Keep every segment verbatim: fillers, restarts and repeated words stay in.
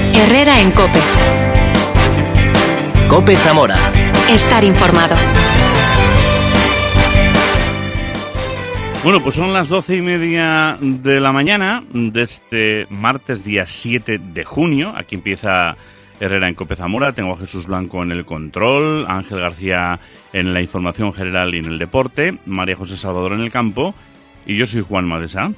Herrera en COPE. COPE Zamora. Estar informado. Bueno, pues son las doce y media de la mañana de este martes día siete de junio. Aquí empieza Herrera en COPE Zamora. Tengo a Jesús Blanco en el control, a Ángel García en la información general y en el deporte, María José Salvador en el campo y yo soy Juan Madesa.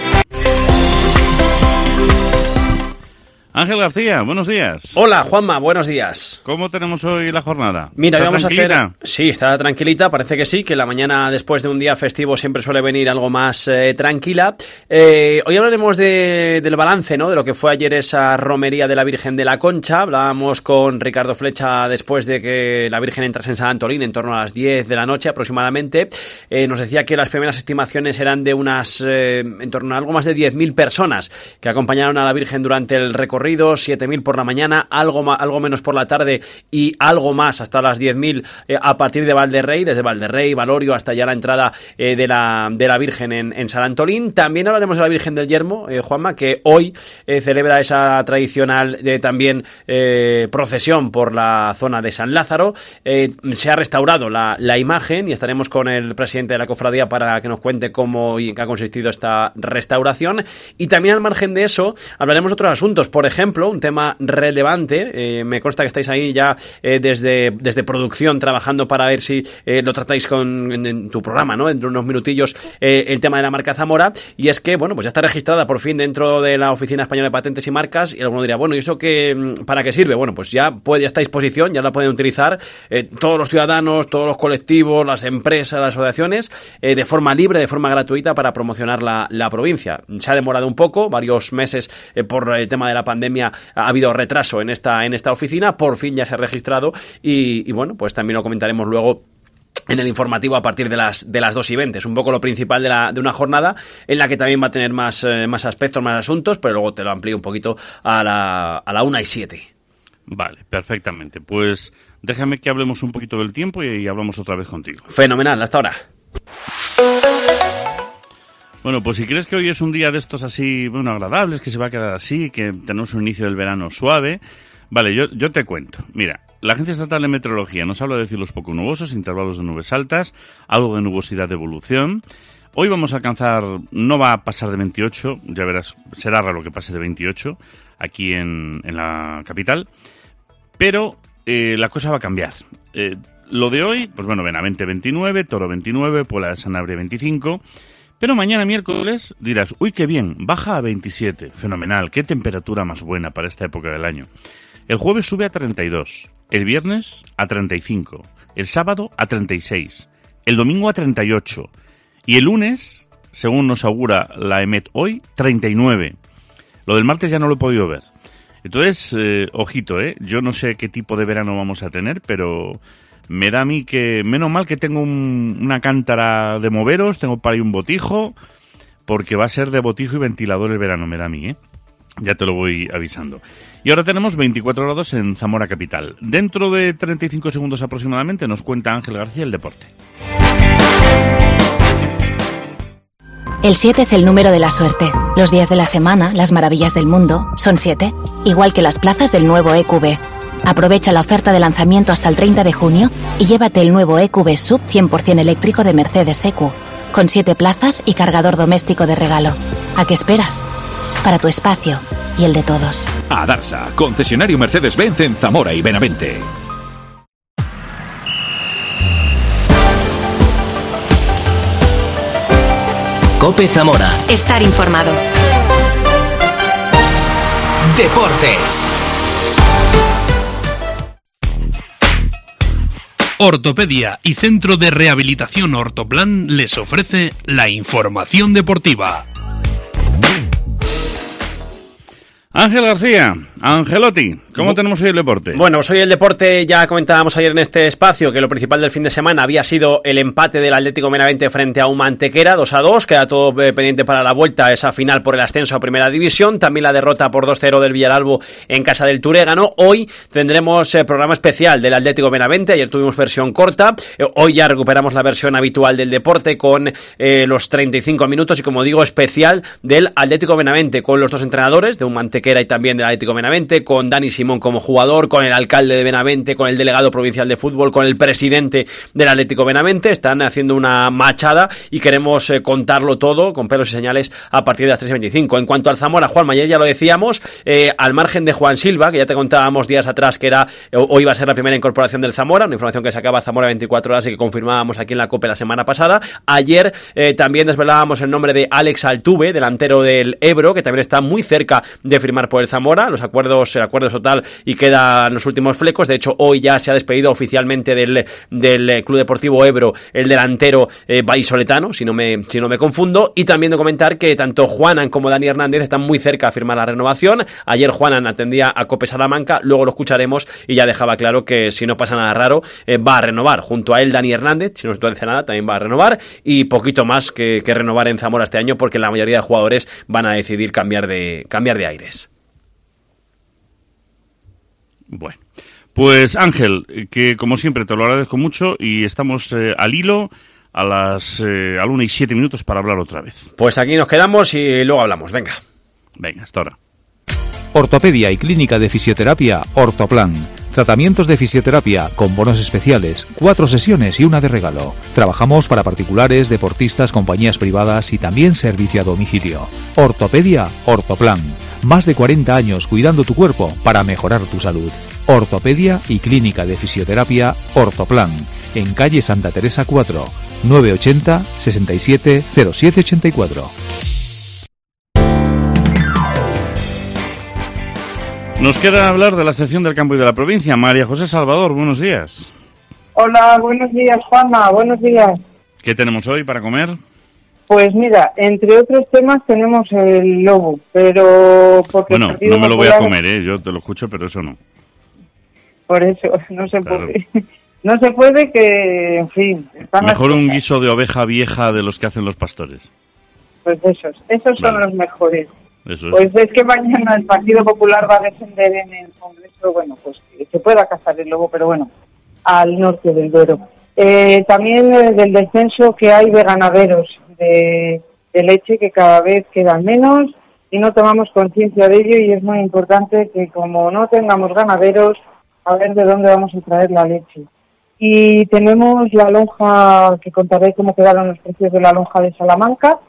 Ángel García, buenos días. Hola, Juanma, buenos días. ¿Cómo tenemos hoy la jornada? Mira, vamos tranquilita? a hacer... Sí, está tranquilita, parece que sí, que la mañana después de un día festivo siempre suele venir algo más eh, tranquila. Eh, hoy hablaremos de, del balance, ¿no?, de lo que fue ayer esa romería de la Virgen de la Concha. Hablábamos con Ricardo Flecha después de que la Virgen entrase en San Antolín, en torno a las diez de la noche aproximadamente. Eh, nos decía que las primeras estimaciones eran de unas, eh, en torno a algo más de diez mil personas que acompañaron a la Virgen durante el recorrido. siete mil por la mañana, algo, ma, algo menos por la tarde y algo más hasta las diez mil eh, a partir de Valderrey, desde Valderrey, Valorio hasta ya la entrada eh, de, la, de la Virgen en, en San Antolín. También hablaremos de la Virgen del Yermo, eh, Juanma, que hoy eh, celebra esa tradicional eh, también eh, procesión por la zona de San Lázaro. Eh, se ha restaurado la, la imagen y estaremos con el presidente de la cofradía para que nos cuente cómo y en qué ha consistido esta restauración. Y también al margen de eso hablaremos de otros asuntos, por ejemplo, ejemplo, un tema relevante, eh, me consta que estáis ahí ya eh, desde, desde producción trabajando para ver si eh, lo tratáis con, en, en tu programa, ¿no?, dentro de unos minutillos, eh, el tema de la marca Zamora, y es que, bueno, pues ya está registrada por fin dentro de la Oficina Española de Patentes y Marcas, y alguno diría, bueno, ¿y eso qué, para qué sirve? Bueno, pues ya, puede, ya está a disposición, ya la pueden utilizar eh, todos los ciudadanos, todos los colectivos, las empresas, las asociaciones, eh, de forma libre, de forma gratuita para promocionar la, la provincia. Se ha demorado un poco, varios meses eh, por el tema de la pandemia. Pandemia ha habido retraso en esta en esta oficina, por fin ya se ha registrado y, y bueno, pues también lo comentaremos luego en el informativo a partir de las de las dos y veinte. Es un poco lo principal de, la, de una jornada en la que también va a tener más, eh, más aspectos, más asuntos, pero luego te lo amplío un poquito a la, a la una y siete. Vale, perfectamente. Pues déjame que hablemos un poquito del tiempo y, y hablamos otra vez contigo. Fenomenal, hasta ahora. Bueno, pues si crees que hoy es un día de estos así, bueno, agradables, que se va a quedar así, que tenemos un inicio del verano suave, vale, yo, yo te cuento. Mira, la Agencia Estatal de Meteorología nos habla de cielos poco nubosos, intervalos de nubes altas, algo de nubosidad de evolución. Hoy vamos a alcanzar, no va a pasar de veintiocho, ya verás, será raro que pase de veintiocho aquí en, en la capital, pero eh, la cosa va a cambiar. Eh, lo de hoy, pues bueno, Benavente veintinueve, Toro veintinueve, Puebla de Sanabria veinticinco... Pero mañana miércoles dirás, uy, qué bien, baja a veintisiete, fenomenal, qué temperatura más buena para esta época del año. El jueves sube a treinta y dos, el viernes a treinta y cinco, el sábado a treinta y seis, el domingo a treinta y ocho y el lunes, según nos augura la EMET hoy, treinta y nueve. Lo del martes ya no lo he podido ver. Entonces, eh, ojito, ¿eh? Yo no sé qué tipo de verano vamos a tener, pero... me da a mí que, menos mal que tengo un, una cántara de moveros, tengo para ahí un botijo, porque va a ser de botijo y ventilador el verano, me da a mí, ¿eh? Ya te lo voy avisando. Y ahora tenemos veinticuatro grados en Zamora capital. Dentro de treinta y cinco segundos aproximadamente nos cuenta Ángel García el deporte. El siete es el número de la suerte. Los días de la semana, las maravillas del mundo, son siete, igual que las plazas del nuevo E Q B. Aprovecha la oferta de lanzamiento hasta el treinta de junio y llévate el nuevo E Q B Sub cien por ciento eléctrico de Mercedes E Q, con siete plazas y cargador doméstico de regalo. ¿A qué esperas? Para tu espacio y el de todos. Adarsa, concesionario Mercedes-Benz en Zamora y Benavente. COPE Zamora. Estar informado. Deportes. Ortopedia y Centro de Rehabilitación Ortoplan les ofrece la información deportiva. Ángel García, Angelotti, ¿cómo tenemos hoy el deporte? Bueno, pues hoy el deporte, ya comentábamos ayer en este espacio que lo principal del fin de semana había sido el empate del Atlético Benavente frente a un Antequera, dos a dos, queda todo eh, pendiente para la vuelta, esa final por el ascenso a Primera División, también la derrota por dos cero del Villaralbo en casa del Turégano. Hoy tendremos eh, programa especial del Atlético Benavente, ayer tuvimos versión corta, eh, hoy ya recuperamos la versión habitual del deporte con eh, los treinta y cinco minutos y, como digo, especial del Atlético Benavente con los dos entrenadores, de un Antequera y también del Atlético Benavente, Benavente, con Dani Simón como jugador, con el alcalde de Benavente, con el delegado provincial de fútbol, con el presidente del Atlético Benavente. Están haciendo una machada y queremos eh, contarlo todo con pelos y señales a partir de las tres y veinticinco. En cuanto al Zamora, Juanma, ayer ya lo decíamos, eh, al margen de Juan Silva, que ya te contábamos días atrás que era o iba a ser la primera incorporación del Zamora, una información que sacaba Zamora veinticuatro horas y que confirmábamos aquí en la COPE la semana pasada. Ayer eh, también desvelábamos el nombre de Alex Altuve, delantero del Ebro, que también está muy cerca de firmar por el Zamora. Los acuerdos, el acuerdo es total y quedan los últimos flecos. De hecho, hoy ya se ha despedido oficialmente del, del Club Deportivo Ebro el delantero eh, vallisoletano, si no me si no me confundo. Y también de comentar que tanto Juanan como Dani Hernández están muy cerca a firmar la renovación. Ayer Juanan atendía a COPE Salamanca, luego lo escucharemos y ya dejaba claro que si no pasa nada raro eh, va a renovar. Junto a él Dani Hernández, si no se tuerce nada, también va a renovar, y poquito más que, que renovar en Zamora este año, porque la mayoría de jugadores van a decidir cambiar de, cambiar de aires. Bueno, pues Ángel, que como siempre te lo agradezco mucho y estamos eh, al hilo a las eh, a la una y siete minutos para hablar otra vez. Pues aquí nos quedamos y luego hablamos, venga. Venga, hasta ahora. Ortopedia y Clínica de Fisioterapia Ortoplan. Tratamientos de fisioterapia con bonos especiales, cuatro sesiones y una de regalo. Trabajamos para particulares, deportistas, compañías privadas y también servicio a domicilio. Ortopedia Ortoplan. Más de cuarenta años cuidando tu cuerpo para mejorar tu salud. Ortopedia y Clínica de Fisioterapia Ortoplan. En calle Santa Teresa cuatro, nueve ochenta, sesenta y siete, cero siete ochenta y cuatro. Nos queda hablar de la sección del campo y de la provincia. María José Salvador, buenos días. Hola, buenos días, Juanma, buenos días. ¿Qué tenemos hoy para comer? Pues mira, entre otros temas tenemos el lobo, pero... porque bueno, el no me lo voy Popular... a comer, ¿eh? Yo te lo escucho, pero eso no. Por eso, no se Claro. puede. No se puede que, en fin... están Mejor las un cosas. guiso de oveja vieja de los que hacen los pastores. Pues esos, esos son Vale. los mejores. Eso es. Pues es que mañana el Partido Popular va a defender en el Congreso, bueno, pues que se pueda cazar el lobo, pero bueno, al norte del Duero. Eh, también eh, del descenso que hay de ganaderos de, de leche, que cada vez quedan menos y no tomamos conciencia de ello, y es muy importante que como no tengamos ganaderos, a ver de dónde vamos a traer la leche. Y tenemos la lonja, que contaré cómo quedaron los precios de la lonja de Salamanca.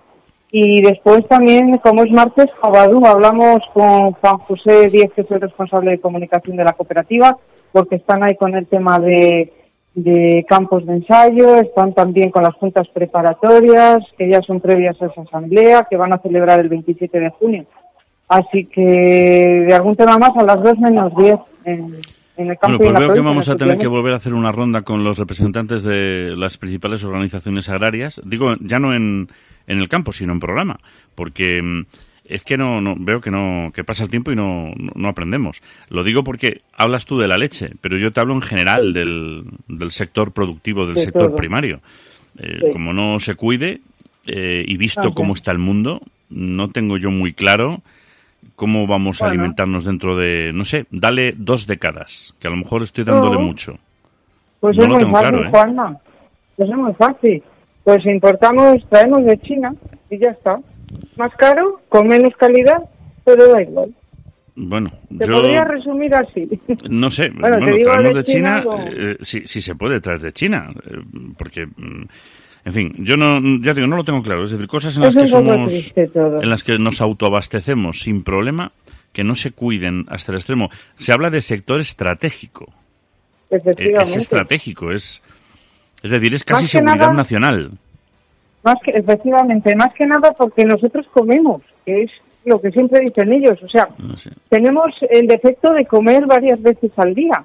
Y después también, como es martes, Jabadú, hablamos con Juan José Díez, que es el responsable de comunicación de la cooperativa, porque están ahí con el tema de, de campos de ensayo, están también con las juntas preparatorias, que ya son previas a esa asamblea, que van a celebrar el veintisiete de junio. Así que de algún tema más a las dos menos diez en, en el campo. Bueno, y en pues la veo que provincia, vamos a tener que efectivamente. volver a hacer una ronda con los representantes de las principales organizaciones agrarias. Digo, ya no en, en el campo, sino en programa, porque mm, es que no, no veo que no que pasa el tiempo y no, no, no aprendemos. Lo digo porque hablas tú de la leche, pero yo te hablo en general del, del sector productivo, del De sector todo. primario. Eh, Sí. Como no se cuide, eh, y visto Ajá. cómo está el mundo, no tengo yo muy claro cómo vamos a Bueno. alimentarnos dentro de, no sé, dale dos décadas, que a lo mejor estoy dándole No. mucho. Pues No es lo muy tengo fácil, claro, ¿eh? Juanma. Pues es muy fácil. Pues importamos, traemos de China y ya está. Más caro, con menos calidad, pero da igual. Bueno, Te yo podría resumir así. no sé, Bueno, bueno, te digo traemos de de China, China, eh, sí, sí se puede traer de China, eh, porque, mm, en fin, yo no, ya digo, no lo tengo claro. Es decir, cosas en las Es que un poco somos, triste todo. en las que nos autoabastecemos sin problema, que no se cuiden hasta el extremo. Se habla de sector estratégico. Eh, Efectivamente. Es estratégico, es, es decir, es casi Más que seguridad nada- nacional. Más que, efectivamente, más que nada porque nosotros comemos, que es lo que siempre dicen ellos. O sea, No sé. tenemos el defecto de comer varias veces al día.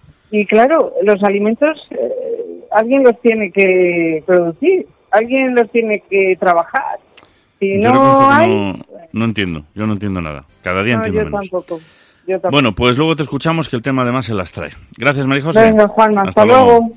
Y claro, los alimentos eh, alguien los tiene que producir, alguien los tiene que trabajar. Si Yo no reconozco que hay... no, no entiendo, yo no entiendo nada. Cada día No, entiendo yo menos. tampoco. Yo tampoco. Bueno, pues luego te escuchamos, que el tema además se las trae. Gracias, María José. Venga, Juanma, hasta, luego.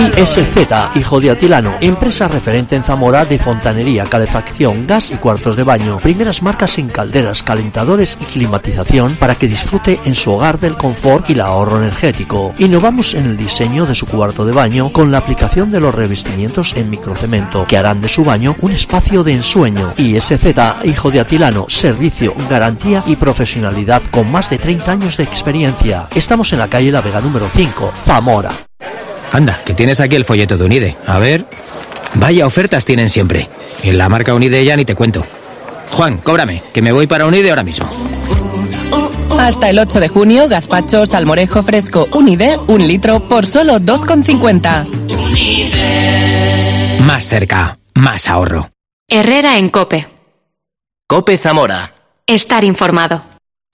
I S Z, Hijo de Atilano, empresa referente en Zamora de fontanería, calefacción, gas y cuartos de baño. Primeras marcas en calderas, calentadores y climatización para que disfrute en su hogar del confort y el ahorro energético. Innovamos en el diseño de su cuarto de baño con la aplicación de los revestimientos en microcemento que harán de su baño un espacio de ensueño. I S Z, Hijo de Atilano, servicio, garantía y profesionalidad con más de treinta años de experiencia. Estamos en la calle La Vega número cinco, Zamora. Anda, que tienes aquí el folleto de Unide. A ver. Vaya ofertas tienen siempre. En la marca Unide ya ni te cuento. Juan, cóbrame, que me voy para Unide ahora mismo. Hasta el ocho de junio, gazpacho salmorejo fresco Unide, un litro por solo dos con cincuenta. Más cerca, más ahorro. Herrera en COPE. COPE Zamora. Estar informado.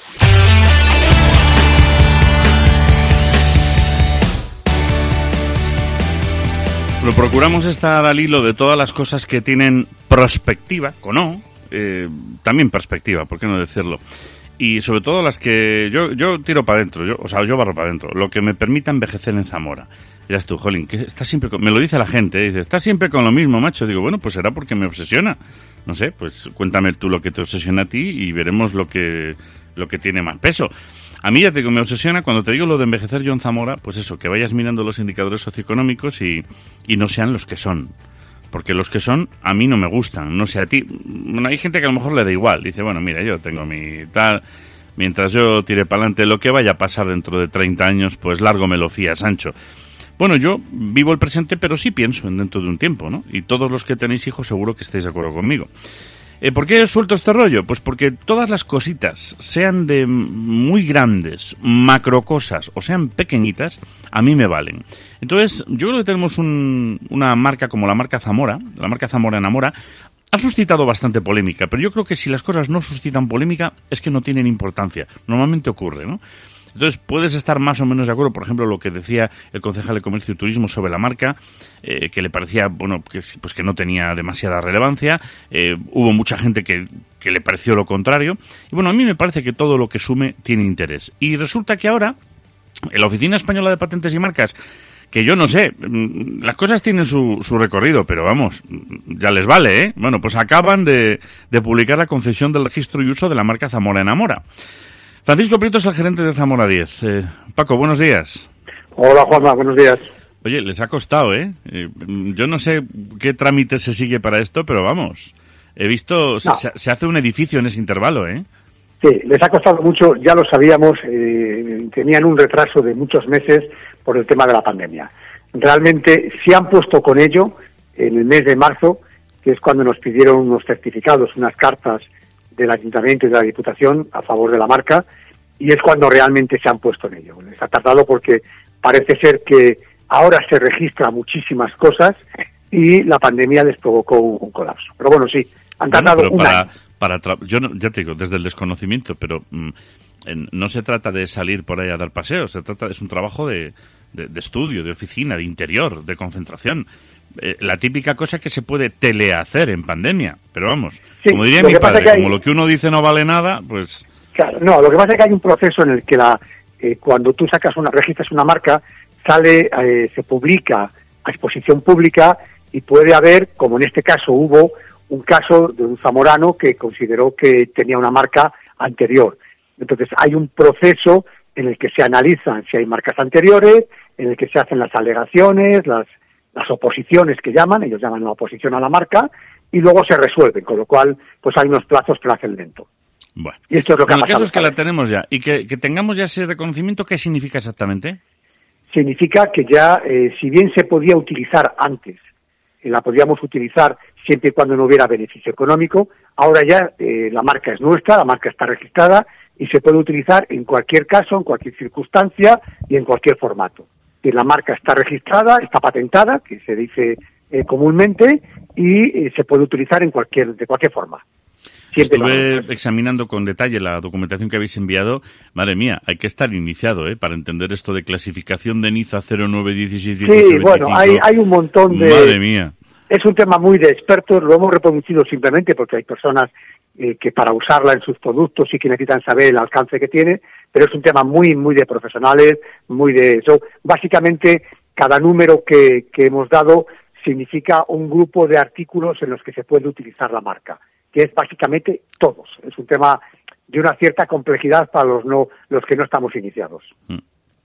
Pero procuramos estar al hilo de todas las cosas que tienen prospectiva, o no, eh, también perspectiva, ¿por qué no decirlo? Y sobre todo las que yo yo tiro para adentro, yo, o sea, yo barro para adentro, lo que me permita envejecer en Zamora. Ya tú, jolín, que está siempre con, me lo dice la gente, dice, está siempre con lo mismo, macho. Digo, bueno, pues será porque me obsesiona. No sé, pues cuéntame tú lo que te obsesiona a ti y veremos lo que lo que tiene más peso. A mí ya te digo, me obsesiona cuando te digo lo de envejecer yo en Zamora, pues eso, que vayas mirando los indicadores socioeconómicos y, y no sean los que son. Porque los que son, a mí no me gustan, no sé a ti. Bueno, hay gente que a lo mejor le da igual, dice, bueno, mira, yo tengo mi tal, mientras yo tire para adelante, lo que vaya a pasar dentro de treinta años, pues largo me lo fía, Sancho. Bueno, yo vivo el presente, pero sí pienso en dentro de un tiempo, ¿no? Y todos los que tenéis hijos seguro que estáis de acuerdo conmigo. Eh, ¿Por qué he suelto este rollo? Pues porque todas las cositas, sean de muy grandes, macrocosas o sean pequeñitas, a mí me valen. Entonces, yo creo que tenemos un, una marca como la marca Zamora, la marca Zamora Enamora, ha suscitado bastante polémica, pero yo creo que si las cosas no suscitan polémica es que no tienen importancia. Normalmente ocurre, ¿no? Entonces, puedes estar más o menos de acuerdo, por ejemplo, lo que decía el concejal de Comercio y Turismo sobre la marca, eh, que le parecía, bueno, que, pues que no tenía demasiada relevancia, eh, hubo mucha gente que, que le pareció lo contrario, y bueno, a mí me parece que todo lo que sume tiene interés. Y resulta que ahora, en la Oficina Española de Patentes y Marcas, que yo no sé, las cosas tienen su, su recorrido, pero vamos, ya les vale, ¿eh? Bueno, pues acaban de, de publicar la concesión del registro y uso de la marca Zamora Enamora. Francisco Prieto es el gerente de Zamora diez. Eh, Paco, buenos días. Hola, Juanma, buenos días. Oye, les ha costado, ¿eh? eh yo no sé qué trámite se sigue para esto, pero vamos, he visto, no. se, se hace un edificio en ese intervalo, ¿eh? Sí, les ha costado mucho, ya lo sabíamos, eh, tenían un retraso de muchos meses por el tema de la pandemia. Realmente se han puesto con ello en el mes de marzo, que es cuando nos pidieron unos certificados, unas cartas del Ayuntamiento y de la Diputación a favor de la marca, y es cuando realmente se han puesto en ello. Les ha tardado porque parece ser que ahora se registran muchísimas cosas y la pandemia les provocó un, un colapso. Pero bueno, sí, han tardado bueno, un para, año. Para tra- yo no, ya te digo, desde el desconocimiento, pero mm, en, no se trata de salir por ahí a dar paseos, se trata es un trabajo de, de, de estudio, de oficina, de interior, de concentración. Eh, la típica cosa que se puede telehacer en pandemia, pero vamos, sí, como diría mi padre, hay... como lo que uno dice no vale nada, pues... Claro, no, lo que pasa es que hay un proceso en el que la eh, cuando tú sacas una, registras una marca, sale, eh, se publica a exposición pública y puede haber, como en este caso hubo, un caso de un zamorano que consideró que tenía una marca anterior. Entonces hay un proceso en el que se analizan si hay marcas anteriores, en el que se hacen las alegaciones, las las oposiciones que llaman, ellos llaman la oposición a la marca, y luego se resuelven, con lo cual pues hay unos plazos que lo hacen lento. Bueno, y esto es lo que bueno, ha pasado. El caso es que la tenemos ya, y que, que tengamos ya ese reconocimiento, ¿qué significa exactamente? Significa que ya, eh, si bien se podía utilizar antes, eh, la podíamos utilizar siempre y cuando no hubiera beneficio económico, ahora ya eh, la marca es nuestra, la marca está registrada, y se puede utilizar en cualquier caso, en cualquier circunstancia y en cualquier formato. Que la marca está registrada, está patentada, que se dice eh, comúnmente, y eh, se puede utilizar en cualquier de cualquier forma. Siempre Estuve examinando con detalle la documentación que habéis enviado. Madre mía, hay que estar iniciado ¿eh? para entender esto de clasificación de Niza cero nueve dieciséis dieciocho Sí, bueno, hay, hay un montón de... Madre mía. Es un tema muy de expertos, lo hemos reproducido simplemente porque hay personas eh, que para usarla en sus productos sí que necesitan saber el alcance que tiene, pero es un tema muy, muy de profesionales, muy de eso. Básicamente cada número que, que hemos dado significa un grupo de artículos en los que se puede utilizar la marca, que es básicamente todos. Es un tema de una cierta complejidad para los no los que no estamos iniciados. Mm.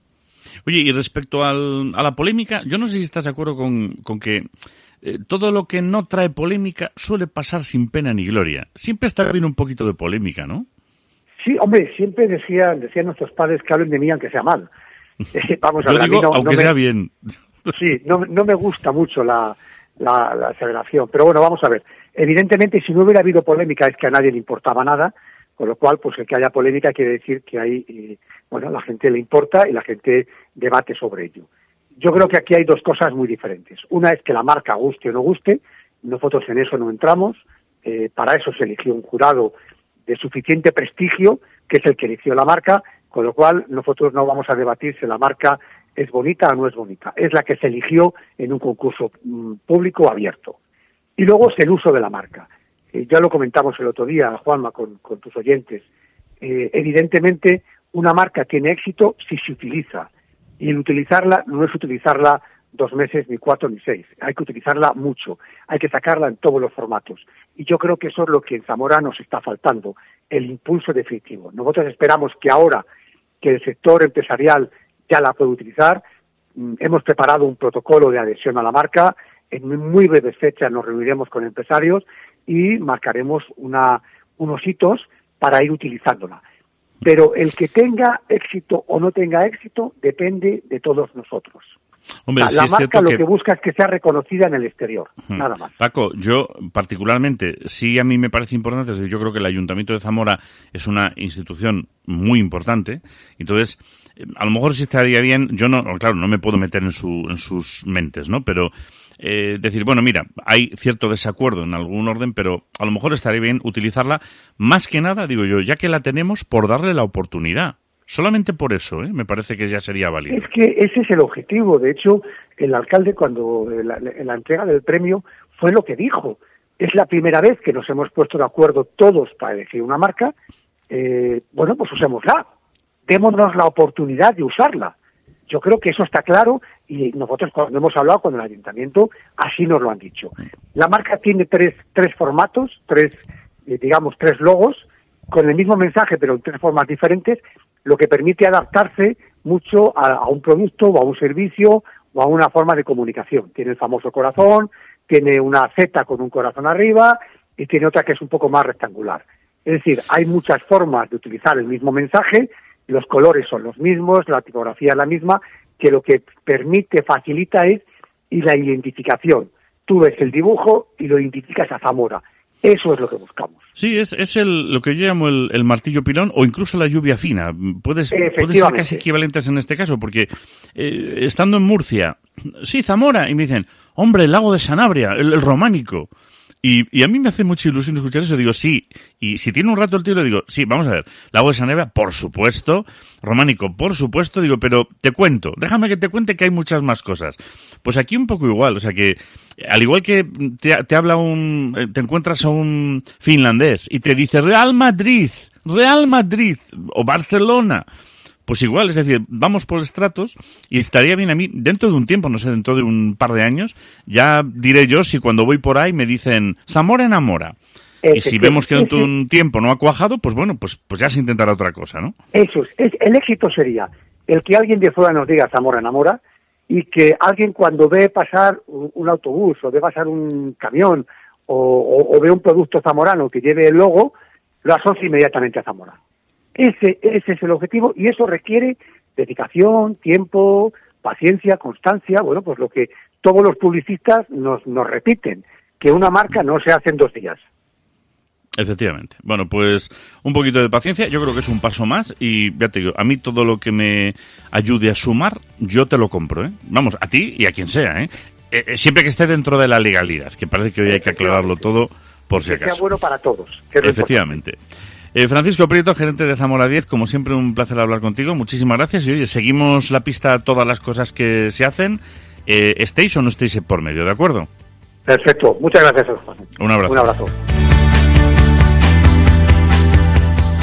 Oye, y respecto al, a la polémica, yo no sé si estás de acuerdo con, con que eh, todo lo que no trae polémica suele pasar sin pena ni gloria. Siempre está bien un poquito de polémica, ¿no? Sí, hombre, siempre decían, decían nuestros padres que hablen de mí aunque sea mal. Eh, vamos a yo ver, digo, a mí no, aunque no sea me, bien. Sí, no, no me gusta mucho la, la, la aseveración, pero bueno, vamos a ver. Evidentemente, si no hubiera habido polémica es que a nadie le importaba nada, con lo cual, pues el que haya polémica quiere decir que hay, eh, bueno, la gente le importa y la gente debate sobre ello. Yo creo que aquí hay dos cosas muy diferentes. Una es que la marca guste o no guste, nosotros en eso no entramos, eh, para eso se eligió un jurado de suficiente prestigio, que es el que eligió la marca, con lo cual nosotros no vamos a debatir si la marca es bonita o no es bonita. Es la que se eligió en un concurso mm, público abierto. Y luego es el uso de la marca. Eh, ya lo comentamos el otro día, Juanma, con, con tus oyentes. Eh, evidentemente, una marca tiene éxito si se utiliza. Y el utilizarla no es utilizarla dos meses, ni cuatro, ni seis. Hay que utilizarla mucho. Hay que sacarla en todos los formatos. Y yo creo que eso es lo que en Zamora nos está faltando, el impulso definitivo. Nosotros esperamos que ahora que el sector empresarial ya la puede utilizar, mm, hemos preparado un protocolo de adhesión a la marca. En muy breves fechas nos reuniremos con empresarios y marcaremos una, unos hitos para ir utilizándola. Pero el que tenga éxito o no tenga éxito depende de todos nosotros. Hombre, o sea, sí la es marca lo que... que busca es que sea reconocida en el exterior, uh-huh. nada más. Paco, yo particularmente, sí a mí me parece importante, es decir, yo creo que el Ayuntamiento de Zamora es una institución muy importante, entonces a lo mejor sí estaría bien, yo no, claro, no me puedo meter en, su, en sus mentes, ¿no? Pero eh, decir, bueno, mira, hay cierto desacuerdo en algún orden, pero a lo mejor estaría bien utilizarla más que nada, digo yo, ya que la tenemos, por darle la oportunidad. Solamente por eso, ¿eh? Me parece que ya sería válido. Es que ese es el objetivo. De hecho, el alcalde, cuando en la, en la entrega del premio, fue lo que dijo. Es la primera vez que nos hemos puesto de acuerdo todos para elegir una marca. Eh, bueno, pues usémosla. Démonos la oportunidad de usarla. Yo creo que eso está claro y nosotros cuando hemos hablado con el ayuntamiento así nos lo han dicho. La marca tiene tres, tres formatos, tres, eh, digamos, tres logos, con el mismo mensaje pero en tres formas diferentes, lo que permite adaptarse mucho a, a un producto o a un servicio o a una forma de comunicación. Tiene el famoso corazón, tiene una Z con un corazón arriba y tiene otra que es un poco más rectangular. Es decir, hay muchas formas de utilizar el mismo mensaje, los colores son los mismos, la tipografía es la misma, que lo que permite, facilita es y la identificación. Tú ves el dibujo y lo identificas a Zamora. Eso es lo que buscamos. Sí, es, es el, lo que yo llamo el, el martillo pilón o incluso la lluvia fina. Puedes, puede ser casi equivalentes en este caso, porque eh, estando en Murcia, sí, Zamora, y me dicen, hombre, el lago de Sanabria, el, el románico. Y, y a mí me hace mucha ilusión escuchar eso. Digo, sí. Y si tiene un rato el tío, le digo, sí, vamos a ver. Lago de Sanabria, por supuesto. Románico, por supuesto. Digo, pero te cuento. Déjame que te cuente que hay muchas más cosas. Pues aquí un poco igual. O sea que, al igual que te, te habla un... Te encuentras a un finlandés y te dice Real Madrid, Real Madrid o Barcelona... Pues igual, es decir, vamos por estratos y estaría bien a mí, dentro de un tiempo, no sé, dentro de un par de años, ya diré yo si cuando voy por ahí me dicen Zamora enamora. Y si vemos que dentro de un tiempo no ha cuajado, pues bueno, pues, pues ya se intentará otra cosa, ¿no? Eso es, es, el éxito sería el que alguien de fuera nos diga Zamora enamora y que alguien cuando ve pasar un, un autobús o ve pasar un camión o, o, o ve un producto zamorano que lleve el logo, lo asocie inmediatamente a Zamora. Ese, ese es el objetivo y eso requiere dedicación, tiempo, paciencia, constancia, bueno, pues lo que todos los publicistas nos, nos repiten, que una marca no se hace en dos días. Efectivamente. Bueno, pues un poquito de paciencia, yo creo que es un paso más y ya te digo, a mí todo lo que me ayude a sumar, yo te lo compro, ¿eh? Vamos, a ti y a quien sea, ¿eh? Eh, siempre que esté dentro de la legalidad, que parece que hoy hay que aclararlo todo por si acaso. Que sea bueno para todos. Que Efectivamente. Eh, Francisco Prieto, gerente de Zamora diez, como siempre un placer hablar contigo, muchísimas gracias y oye, seguimos la pista a todas las cosas que se hacen, eh, estéis o no estéis por medio, ¿de acuerdo? Perfecto, muchas gracias, Juan. Un abrazo. Un abrazo. Bueno,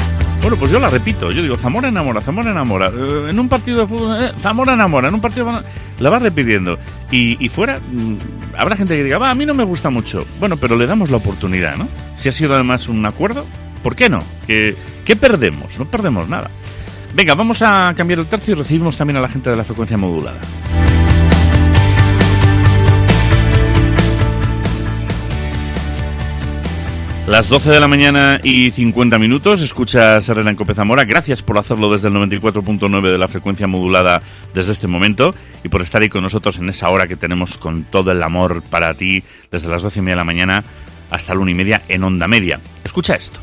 Bueno, pues yo la repito, yo digo, Zamora enamora, Zamora enamora, eh, en un partido de fútbol, eh, Zamora enamora, en un partido de... La va repitiendo. Y, y fuera, mmm, habrá gente que diga, va, a mí no me gusta mucho. Bueno, pero le damos la oportunidad, ¿no? Si ha sido además un acuerdo, ¿por qué no? ¿Qué, qué perdemos? No perdemos nada. Venga, vamos a cambiar el tercio y recibimos también a la gente de la frecuencia modulada. Las doce de la mañana y cincuenta minutos, escuchas Herrera en Cope Zamora. Gracias por hacerlo desde el noventa y cuatro punto nueve de la frecuencia modulada desde este momento y por estar ahí con nosotros en esa hora que tenemos con todo el amor para ti desde las doce y media de la mañana hasta la una y media en Onda Media. Escucha esto.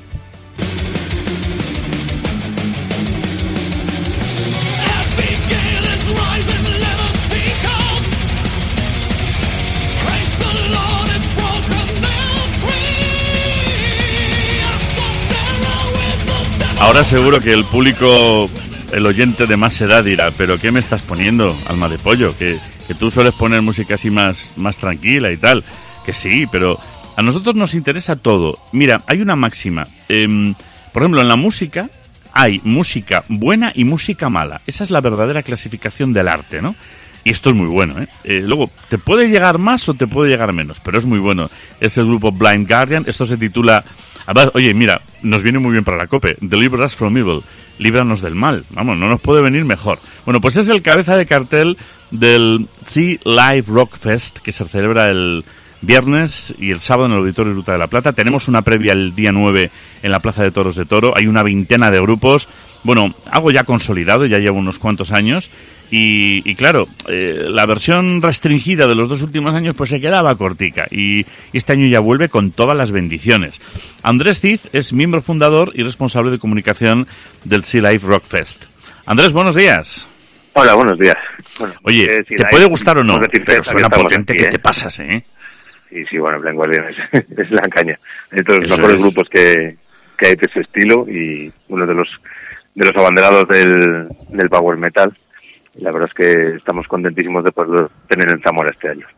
Ahora seguro que el público, el oyente de más edad dirá, ¿pero qué me estás poniendo, alma de pollo? Que, que tú sueles poner música así más, más tranquila y tal. Que sí, pero a nosotros nos interesa todo. Mira, hay una máxima. Eh, por ejemplo, en la música hay música buena y música mala. Esa es la verdadera clasificación del arte, ¿no? Y esto es muy bueno, ¿eh? Eh, luego, te puede llegar más o te puede llegar menos, pero es muy bueno. Es el grupo Blind Guardian. Esto se titula... Oye, mira, nos viene muy bien para la COPE. Deliver us from evil. Líbranos del mal. Vamos, no nos puede venir mejor. Bueno, pues es el cabeza de cartel del Sea Live Rock Fest, que se celebra el viernes y el sábado en el Auditorio Ruta de la Plata. Tenemos una previa el día nueve en la Plaza de Toros de Toro. Hay una veintena de grupos. Bueno, algo ya consolidado, ya lleva unos cuantos años. Y, y claro, eh, la versión restringida de los dos últimos años pues se quedaba cortica y este año ya vuelve con todas las bendiciones. Andrés Cid es miembro fundador y responsable de comunicación del Sea Live Rock Fest. Andrés, buenos días. Hola, buenos días. Bueno, Oye, eh, ¿te puede gustar o no? Pero suena aquí, potente que ¿eh? te pasas, ¿eh? Sí, sí, bueno, Blind Guardian es, es la caña. Es de los Eso mejores es. grupos que, que hay de ese estilo y uno de los de los abanderados del, del power metal. La verdad es que estamos contentísimos de poder tener en Zamora este año.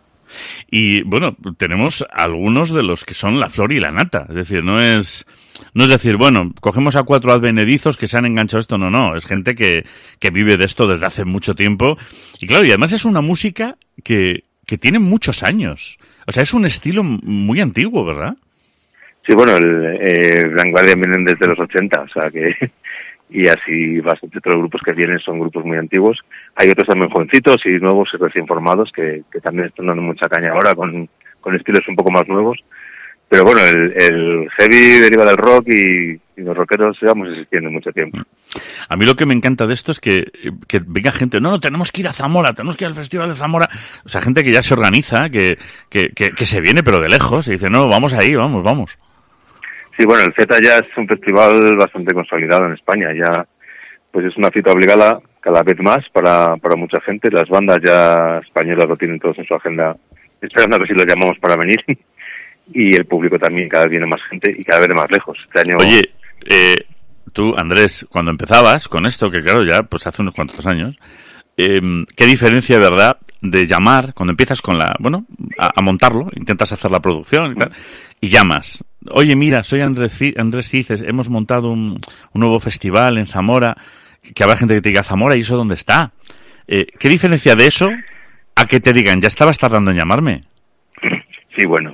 Y bueno, tenemos algunos de los que son la flor y la nata. Es decir, no es no es decir, bueno, cogemos a cuatro advenedizos que se han enganchado a esto. No, no, es gente que, que vive de esto desde hace mucho tiempo. Y claro, y además es una música que, que tiene muchos años. O sea, es un estilo muy antiguo, ¿verdad? Sí, bueno, el eh, Blind Guardian vienen desde los ochenta, o sea que... Y así bastante otros grupos que vienen son grupos muy antiguos. Hay otros también jovencitos y nuevos y recién formados que, que también están dando mucha caña ahora con, con estilos un poco más nuevos. Pero bueno, el, el heavy deriva del rock y, y los rockeros llevamos existiendo mucho tiempo. A mí lo que me encanta de esto es que, que venga gente, no, no, tenemos que ir a Zamora, tenemos que ir al Festival de Zamora. O sea, gente que ya se organiza, que, que, que, que se viene pero de lejos y dice, no, vamos ahí, vamos, vamos. Sí, bueno, el Z ya es un festival bastante consolidado en España. Ya, pues es una cita obligada cada vez más para, para mucha gente. Las bandas ya españolas lo tienen todos en su agenda, esperando a ver si los llamamos para venir. Y el público también, cada vez viene más gente y cada vez de más lejos. Este año... Oye, eh, tú, Andrés, cuando empezabas con esto, que claro, ya pues hace unos cuantos años, eh, ¿qué diferencia, verdad, de llamar, cuando empiezas con la, bueno, a, a montarlo, intentas hacer la producción y tal, y llamas? Oye, mira, soy Andrés Cid, Andrés Cices, hemos montado un, un nuevo festival en Zamora, que habrá gente que te diga Zamora, ¿y eso dónde está? Eh, ¿Qué diferencia de eso a que te digan, ya estabas tardando en llamarme? Sí, bueno,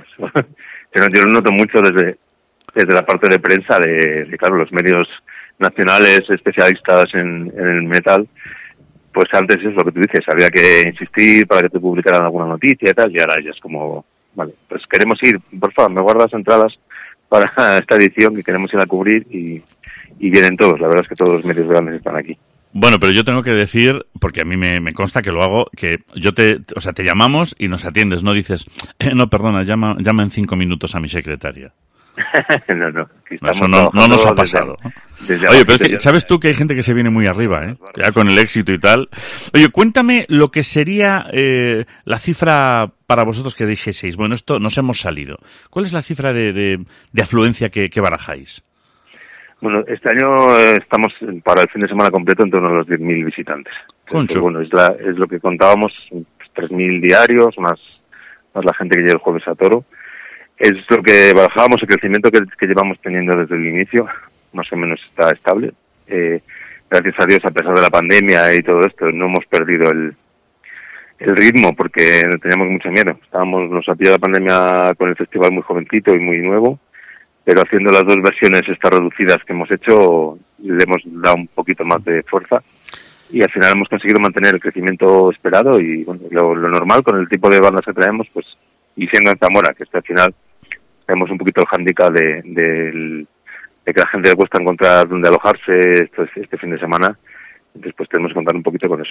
yo lo noto mucho desde, desde la parte de prensa, de, de claro, los medios nacionales especialistas en, en el metal. Pues antes es lo que tú dices, había que insistir para que te publicaran alguna noticia y tal, y ahora ya es como, vale, pues queremos ir, por favor, me guardas entradas para esta edición que queremos ir a cubrir y, y vienen todos, la verdad es que todos los medios grandes están aquí. Bueno, pero yo tengo que decir, porque a mí me, me consta que lo hago, que yo te, o sea, te llamamos y nos atiendes, no dices, eh, no, perdona, llama, llama en cinco minutos a mi secretaria. no, no, no, eso no, no nos ha pasado. Desde, desde Oye, pero es que, ¿sabes tú que hay gente que se viene muy arriba, eh? Ya con el éxito y tal? Oye, cuéntame lo que sería eh, la cifra para vosotros que dijeseis, bueno, esto nos hemos salido. ¿Cuál es la cifra de, de, de afluencia que, que barajáis? Bueno, este año estamos para el fin de semana completo en torno a los diez mil visitantes. Entonces, bueno, es, la, es lo que contábamos, tres mil diarios, más, más la gente que llega el jueves a Toro. Es lo que barajábamos, el crecimiento que, que llevamos teniendo desde el inicio, más o menos está estable. eh, gracias a Dios, a pesar de la pandemia y todo esto, no hemos perdido el, el ritmo porque teníamos mucho miedo. Estábamos, nos ha pillado la pandemia con el festival muy jovencito y muy nuevo, pero haciendo las dos versiones estas reducidas que hemos hecho, le hemos dado un poquito más de fuerza y al final hemos conseguido mantener el crecimiento esperado y bueno, lo, lo normal con el tipo de bandas que traemos, pues, y siendo en Zamora, que este al final tenemos un poquito el hándicap de, de, de que a la gente le cuesta encontrar dónde alojarse este, este fin de semana, entonces pues tenemos que contar un poquito con eso.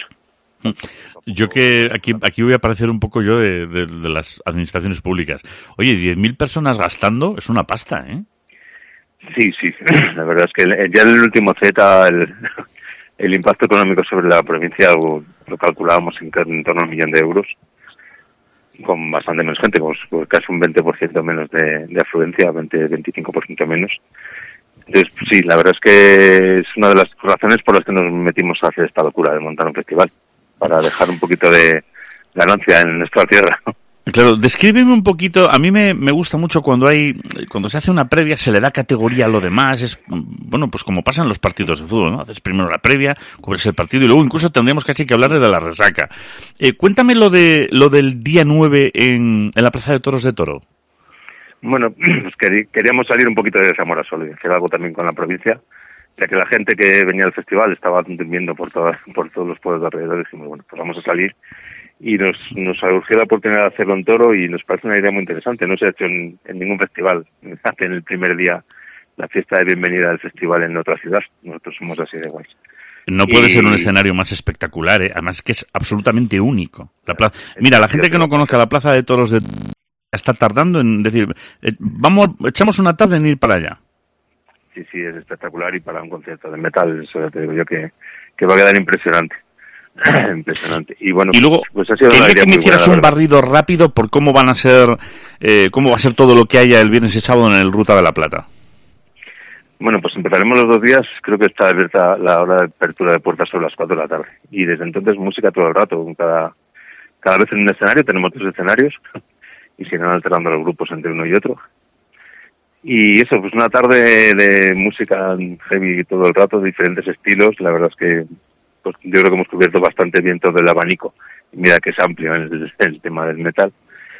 Yo que aquí aquí voy a aparecer un poco yo de, de, de las administraciones públicas. Oye, diez mil personas gastando es una pasta, ¿eh? Sí, sí, la verdad es que el, ya en el último Z el, el impacto económico sobre la provincia lo, lo calculábamos en, en torno a un millón de euros, con bastante menos gente, pues, pues casi un veinte por ciento menos de, de afluencia, veinte a veinticinco por ciento menos. Entonces, pues, sí, la verdad es que es una de las razones por las que nos metimos a hacer esta locura de montar un festival, para dejar un poquito de ganancia en nuestra tierra. Claro, descríbeme un poquito, a mí me, me gusta mucho cuando hay, cuando se hace una previa, se le da categoría a lo demás, es, bueno, pues como pasa en los partidos de fútbol, ¿no? Haces primero la previa, cubres el partido y luego incluso tendríamos casi que hablar de la resaca. Eh, cuéntame lo de lo del día nueve en, en la Plaza de Toros de Toro. Bueno, pues queríamos salir un poquito de Zamora solo y hacer algo también con la provincia, ya que la gente que venía al festival estaba durmiendo por todas, por todos los pueblos de alrededor, y dijimos, bueno, pues vamos a salir, y nos, nos surgió la oportunidad de hacerlo en Toro, y nos parece una idea muy interesante. No se ha hecho en, en ningún festival, hace en el primer día la fiesta de bienvenida del festival en otra ciudad, nosotros somos así de guays. No puede y... ser un escenario más espectacular, ¿eh? Además que es absolutamente único. La plaza... Mira, la gente que no conozca la Plaza de Toros de está tardando en decir, eh, vamos, echamos una tarde en ir para allá. Sí, sí, es espectacular, y para un concierto de metal, eso te digo yo que, que va a quedar impresionante. Impresionante. Y bueno, y luego, pues ha sido quería una idea que me muy hicieras buena, un barrido rápido por cómo van a ser, eh, cómo va a ser todo lo que haya el viernes y sábado en el Ruta de la Plata. Bueno, pues empezaremos los dos días, creo que está abierta la hora de apertura de puertas sobre las cuatro de la tarde. Y desde entonces música todo el rato, cada, cada vez en un escenario, tenemos tres escenarios, y se irán alternando los grupos entre uno y otro. Y eso, pues una tarde de música heavy todo el rato, de diferentes estilos. La verdad es que pues yo creo que hemos cubierto bastante bien todo el abanico. Mira que es amplio el, el tema del metal.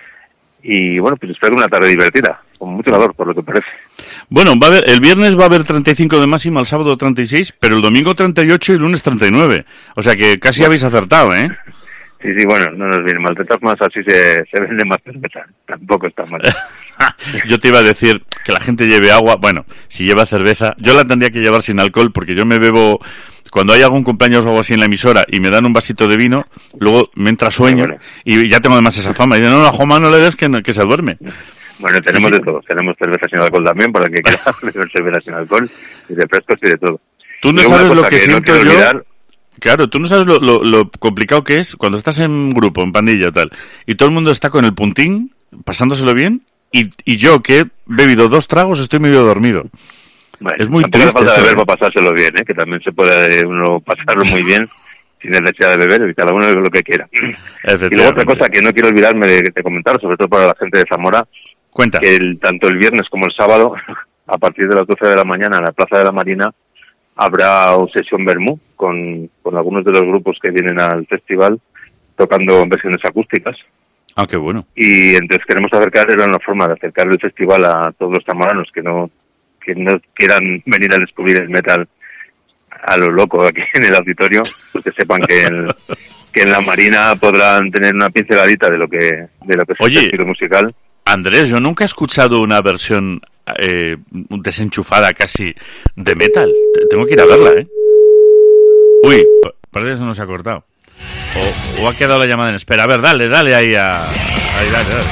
Y bueno, pues espero una tarde divertida, con mucho calor, por lo que parece. Bueno, va a haber, el viernes va a haber treinta y cinco de máxima, el sábado treinta y seis, pero el domingo treinta y ocho y el lunes treinta y nueve. O sea que casi bueno. Habéis acertado, ¿eh? Sí, sí, bueno, no nos viene mal. De todas formas, así se, se vende más cerveza. Tampoco está mal. Yo te iba a decir que la gente lleve agua. Bueno, si lleva cerveza, yo la tendría que llevar sin alcohol, porque yo me bebo, cuando hay algún cumpleaños o algo así en la emisora y me dan un vasito de vino, luego me entra sueño, bueno, bueno. y ya tengo además esa fama. Y dicen, no, no, a Juanma no le des que, que se duerme. Bueno, tenemos sí, sí. de todo. Tenemos cerveza sin alcohol también, para el que quiera beber cerveza sin alcohol, y de frescos y de todo. Tú no sabes lo que, que siento no yo... Olvidar, claro, tú no sabes lo, lo, lo complicado que es cuando estás en grupo, en pandilla o tal, y todo el mundo está con el puntín, pasándoselo bien, y, y yo, que he bebido dos tragos, estoy medio dormido. Bueno, es muy triste. Falta de beber para pasárselo bien, ¿eh? Que también se puede uno pasarlo muy bien sin necesidad de beber, y cada uno lo que quiera. Y luego otra cosa que no quiero olvidarme de, de comentar, sobre todo para la gente de Zamora, Cuenta. que el, tanto el viernes como el sábado, a partir de las doce de la mañana en la Plaza de la Marina, habrá sesión Bermú con, con algunos de los grupos que vienen al festival tocando versiones acústicas. Ah, qué bueno. Y entonces queremos acercar, era una forma de acercar el festival a todos los zamoranos que no que no quieran venir a descubrir el metal a lo loco aquí en el auditorio, pues que sepan que, el, que en la Marina podrán tener una pinceladita de lo que de lo que es Oye, el estilo musical. Andrés, yo nunca he escuchado una versión eh, desenchufada casi de metal. Tengo que ir a verla, ¿eh? Uy, parece que se nos ha cortado. O, o ha quedado la llamada en espera. A ver, dale, dale ahí a... Ahí, dale, dale.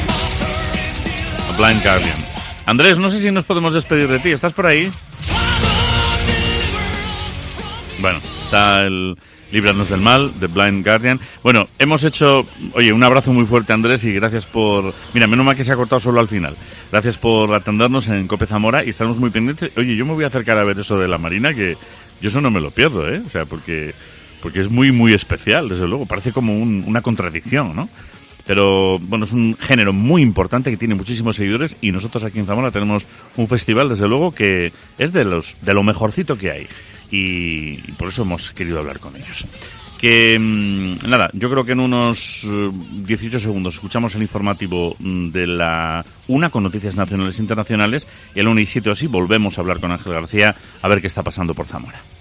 A Blind Guardian. Andrés, no sé si nos podemos despedir de ti. ¿Estás por ahí? Bueno, está el Líbranos del Mal, de Blind Guardian. Bueno, hemos hecho... Oye, un abrazo muy fuerte, Andrés, y gracias por... Mira, menos mal que se ha cortado solo al final. Gracias por atendernos en Cope Zamora y estamos muy pendientes. Oye, yo me voy a acercar a ver eso de la Marina, que yo eso no me lo pierdo, ¿eh? O sea, porque... Porque es muy, muy especial, desde luego. Parece como un, una contradicción, ¿no? pero bueno, es un género muy importante que tiene muchísimos seguidores y nosotros aquí en Zamora tenemos un festival, desde luego, que es de los de lo mejorcito que hay y, y por eso hemos querido hablar con ellos. Que nada, yo creo que en unos dieciocho segundos escuchamos el informativo de la una con noticias nacionales e internacionales y a la una y siete o así volvemos a hablar con Ángel García a ver qué está pasando por Zamora.